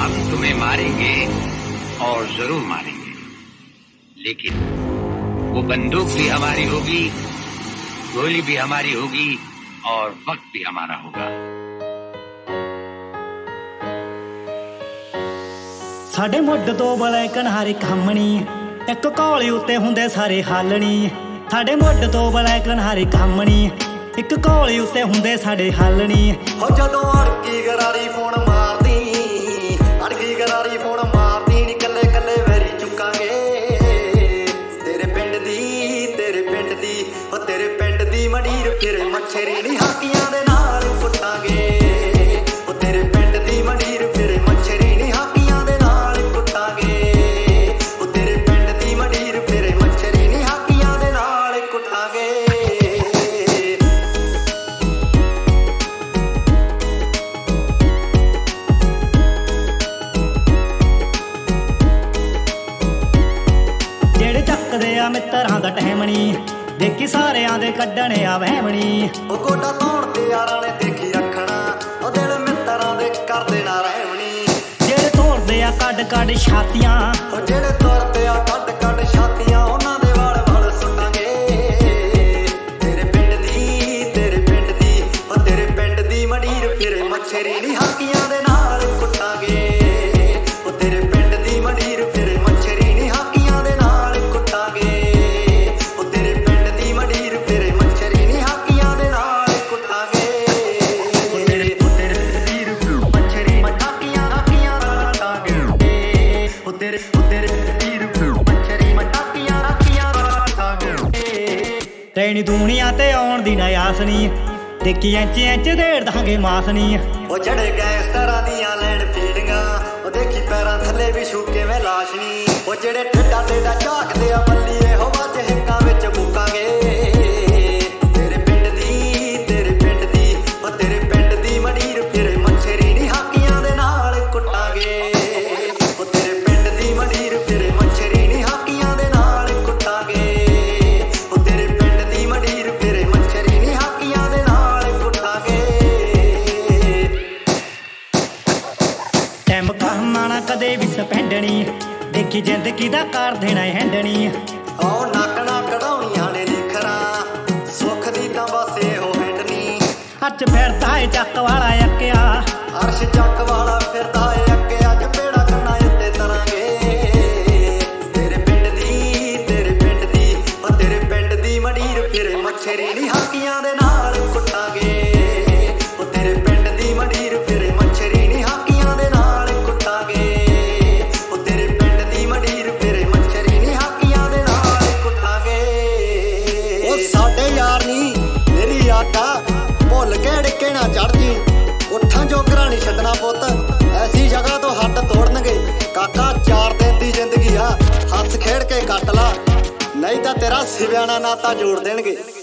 हम तुम्हें मारेंगे और जरूर मारेंगे, लेकिन वो बंदूक भी हमारी होगी, गोली भी हमारी होगी और वक्त भी हमारा होगा। साडे मुੱਢ ਤੋਂ ਬਲੇ ਕਨਹਾਰੇ ਖਾਮਣੀ, ਇੱਕ ਘੋਲੀ ਉੱਤੇ ਹੁੰਦੇ ਸਾਰੇ ਹਾਲਣੀ। ਸਾਡੇ ਮੁੱਢ ਤੋਂ ਬਲੇ ਕਨਹਾਰੇ ਖਾਮਣੀ, ਇੱਕ ਘੋਲੀ ਉੱਤੇ ਹੁੰਦੇ ਸਾਡੇ ਹਾਲਣੀ। ਹੋ ਜਦੋਂ ਅੜਕੀ ਗਰਾਰੀ ਫੋਨ ਮਾਰਦੀ, ਅੜਕੀ ਗਰਾਰੀ ਫੋਨ ਮਾਰਦੀ ਨੀ ਕੱਲੇ ਕੱਲੇ ਵੈਰੀ ਚੁੱਕਾਂਗੇ। ਤੇਰੇ ਪਿੰਡ ਦੀ, ਤੇਰੇ ਪਿੰਡ ਦੀ, ਉਹ ਤੇਰੇ ਪਿੰਡ ਦੀ ਮੰਡੀਰ ਫਿਰੇ ਮੱਛਰੀ ਨੀ ਹਾਕੀਆਂ ਦੇ ਨਾਲ ਕੁੱਟਾਂਗੇ। ਉਹ ਤੇਰੇ ਪਿੰਡ ਦੀ ਮੰਡੀਰ ਫਿਰੇ ਮੱਛਰੀ ਨੀ ਹਾਕੀਆਂ ਦੇ ਨਾਲ ਕੁੱਟਾਂਗੇ। ਉਹ ਤੇਰੇ ਪਿੰਡ ਦੀ ਮੰਡੀਰ ਫਿਰੇ ਮੱਛਰੀ ਨੀ ਹਾਕੀਆਂ ਦੇ ਨਾਲ ਕੁੱਟਾਂਗੇ। ਜਿਹੜੇ ਚੱਕਦੇ ਆ ਮਿੱਤਰਾਂ ਦਾ ਟਹਿਮਣੀ, ਦੇਖੀ ਸਾਰਿਆਂ ਦੇ ਕੱਢਣੇ ਆ ਵਹਿਮਣੀ। ਉਹ ਗੋਡਾ ਧੋਣ ਤੇ ਯਾਰਾਂ ਨੇ ਦੇਖੀ ਰੱਖਣਾ, ਉਹ ਦਿਲ ਮਿੱਤਰਾਂ ਦੇ ਕਰ ਦੇਣਾ ਰਹਿਮਣੀ। ਜਿਹੜੇ ਤੋੜਦੇ ਆ ਕੱਢ ਕੱਢ ਛਾਤੀਆਂ, ਉਹ ਜਿਹੜੇ ਤੁਰਦੇ ਆ ਕੱਢ ਕੱਢ ਛਾਤੀਆਂ, ਉਹਨਾਂ ਦੇ ਵਾਲ ਵਾਲ ਸੁੱਟਾਂਗੇ। ਤੇਰੇ ਪਿੰਡ ਦੀ, ਤੇਰੇ ਪਿੰਡ ਦੀ, ਉਹ ਤੇਰੇ ਪਿੰਡ ਦੀ ਮੰਡੀਰ ਫਿਰੇ ਮੱਛਰੀ ਨੀ ਹਾਕੀਆਂ ਦੇ ਨਾਲ ਕੁੱਟਾਂਗੇ। ਉਹ ਤੇਰੇ ਪਿੰਡ ਦੀ ਮੰਡੀਰ ਫਿਰੇ ਮੱਛਰੀ ਨੀ ਹਾਕੀਆਂ ਦੇ ਨਾਲ ਕੁੱਟਾਂਗੇ। ਉਹ ਤੇਰੇ ਪਿੰਡ ਦੀ ਮੰਡੀਰ ਫਿਰੇ ਮੱਛਰੀ ਨੀ ਹਾਕੀਆਂ ਦੇ ਨਾਲ ਕੁੱਟਾਂਗੇ। ਉਹ ਤੇਰੇ ਵੀਰ ਮੱਛਰੀ ਹਾਕੀਆਂ ਹਾਕੀਆਂ ਰਾਟਾਂਗੇ। ਉਹ ਤੇਰੇ ਵੀਰ ਮੱਛਰੀ ਹਾਕੀਆਂ ਹਾਕੀਆਂ ਰਾਟਾਂਗੇ। ਤੈਨੂੰ ਦੁਨੀਆ ਤੇ ਆਉਣ ਦੀ ਨਾ ਆਸ ਨੀ, ਦੇਖੀ ਇੰਚ ਇੰਚ ਦੇੜ ਦਾਂਗੇ ਮਾਸ ਨੀ। ਉਹ ਜਿਹੜੇ ਗੈਂਗਸਟਰਾਂ ਦੀਆਂ ਲੈਣ ਫੀਲਿੰਗਾਂ, ਉਹ ਦੇਖੀ ਪੈਰਾਂ ਥੱਲੇ ਵੀ ਛੂਕੇ ਮੈਂ ਲਾਸ਼ ਨੀ। ਉਹ ਜਿਹੜੇ ਠੇਡਾ ਟੇਡਾ ਝਾਕਦੇ ਆ ਬੱਲੀਏ, ਹੋ ਵੱਜ ਹਿੱਕਾਂ ਵਿੱਚ ਮੁੱਕਾਂਗੇ। ਤੇਰੇ ਪਿੰਡ ਦੀ, ਤੇਰੇ ਪਿੰਡ ਦੀ, ਉਹ ਤੇਰੇ ਪਿੰਡ ਦੀ ਮੰਡੀਰ ਫਿਰੇ ਮੱਛਰੀ ਨੀ ਹਾਕੀਆਂ ਦੇ ਨਾਲ ਕੁੱਟਾਂਗੇ। ਉਹ ਤੇਰੇ ਪਿੰਡ ਦੀ ਮੰਡੀਰ ਫਿਰੇ ਮੱਛਰੀ ਨੀ ਹਾਕੀਆਂ ਦੇ ਨਾਲ ਕੁੱਟਾਂਗੇ। ਉਹ ਤੇਰੇ ਪਿੰਡ ਦੀ ਮੰਡੀਰ ਫਿਰੇ ਮੱਛਰੀ ਨੀ ਹਾਕੀਆਂ ਦੇ ਨਾਲ ਕੁੱਟਾਂਗੇ। ਟਾਈਮ ਕਰਨਾ ਨਾ ਕਦੇ ਵੀ ਸਪੈਂਡਣੀ, ਦੇਖੀ ਜ਼ਿੰਦਗੀ ਦਾ ਕਰ ਦੇਣਾ ਹੈਂਡਣੀ। ਉਹ ਨੱਕ ਨਾ ਕਢਾਉਣੀਆਂ ਨੇ ਨਿਖਰਾਂ, ਸੁੱਖ ਦੀ ਤਾਂ ਬਸ ਇਹੋ ਹੈਂਡਨੀ। ਅੱਜ ਫਿਰਦਾ ਏ ਚੱਕ ਵਾਲਾ ਅੱਕਿਆ, ਅਰਸ਼ ਚੱਕ ਵਾਲਾ ਫਿਰਦਾ ਏ ਅੱਕਿਆ, ਚਪੇੜਾ ਕੰਨਾਂ ਉੱਤੇ ਤਰਾਂਗੇ। ਤੇਰੇ ਪਿੰਡ ਦੀ, ਤੇਰੇ ਪਿੰਡ ਦੀ, ਉਹ ਤੇਰੇ ਪਿੰਡ ਦੀ ਮੰਡੀਰ ਫਿਰੇ ਮੱਛਰੀ ਨੀ ਹਾਕੀਆਂ ਦੇ ਨਾਲ ਕੁੱਟਾਂਗੇ। ਉਹ ਤੇਰੇ ਪਿੰਡ ਦੀ ਮੰਡੀਰ ਫਿਰੇ ਮੱਛਰੀ ਨੀ ਹਾਕੀਆਂ ਦੇ ਨਾਲ ਕੁੱਟਾਂਗੇ। ਉਹ ਤੇਰੇ ਪਿੰਡ ਦੀ ਮੰਡੀਰ ਫਿਰੇ ਮੱਛਰੀ ਨੀ ਹਾਕੀਆਂ ਦੇ ਨਾਲ ਕੁੱਟਾਂਗੇ। ਉਹ ਸਾਡੇ ਯਾਰ ਨੀ ਮੇਰੀ ਆਕਾ, ਭੁੱਲ ਕੇ ਡਿੱਕੇ ਨਾ ਚੜ ਜੀ। ਉੱਠਾਂ ਜੋਗਰਾ ਨੀ ਛੱਡਣਾ ਪੁੱਤ, ਐਸੀ ਜਗ੍ਹਾ ਤੋਂ ਹੱਡ ਤੋੜਨਗੇ। ਕਾਕਾ 4 ਦਿਨ ਦੀ ਜ਼ਿੰਦਗੀ ਆ, ਹੱਸ ਖੇਡ ਕੇ ਕੱਟ ਲਾ, ਨਹੀਂ ਤਾਂ ਤੇਰਾ ਸਿਵਿਆਣਾ ਨਾਤਾ ਜੋੜ ਦੇਣਗੇ।